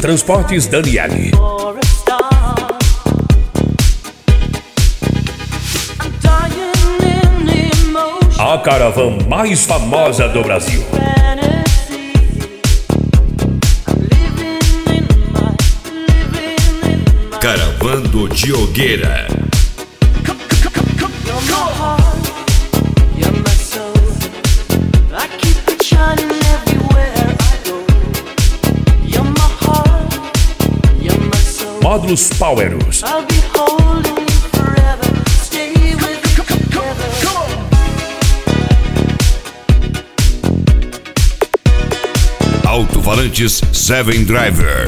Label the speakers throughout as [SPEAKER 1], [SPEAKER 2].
[SPEAKER 1] Transportes Daniele. A caravana mais famosa do Brasil.
[SPEAKER 2] Caravana do Diogueira.
[SPEAKER 1] Módulos Powerus.
[SPEAKER 2] Alto-falantes Seven Driver.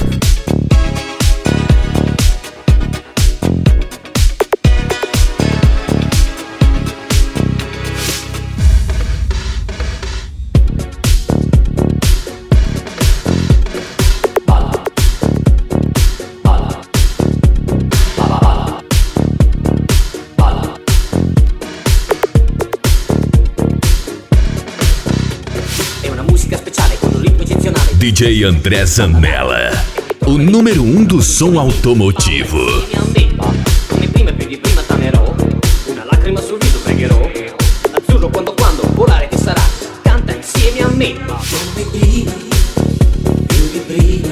[SPEAKER 3] DJ André Zanella, o número 1 do som automotivo.
[SPEAKER 4] Come prima più di prima t'amerò, una lacrima sul viso pregherò, azzurro quando volare ti sarà, canta insieme a me. Come prima, più di prima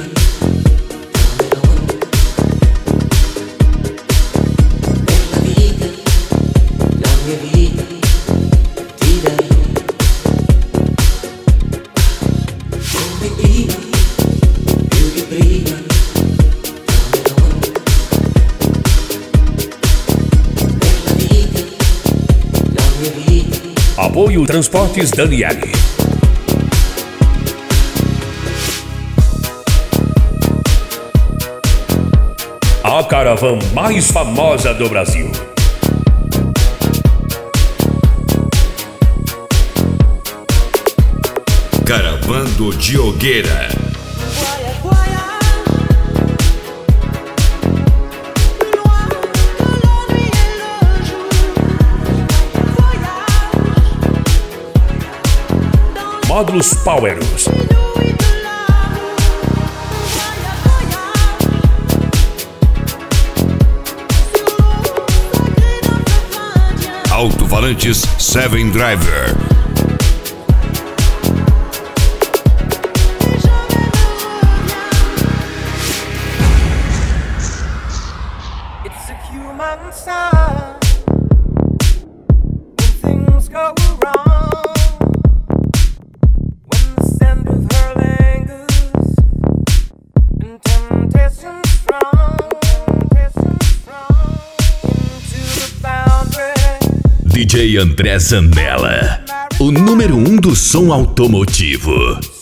[SPEAKER 4] t'amerò, per la vita, la mia vita ti darò. Come prima, più di prima
[SPEAKER 1] Apoio Transportes Daniele. A caravana mais famosa do Brasil.
[SPEAKER 2] Caravana do Diogueira.
[SPEAKER 1] Módulos Powerus.
[SPEAKER 2] Alto-falantes Seven Driver.
[SPEAKER 5] It's a human sign when things go wrong, when the scent of her lingers and temptation strong into the boundary.
[SPEAKER 3] DJ André Zanella, o número 1 do som automotivo.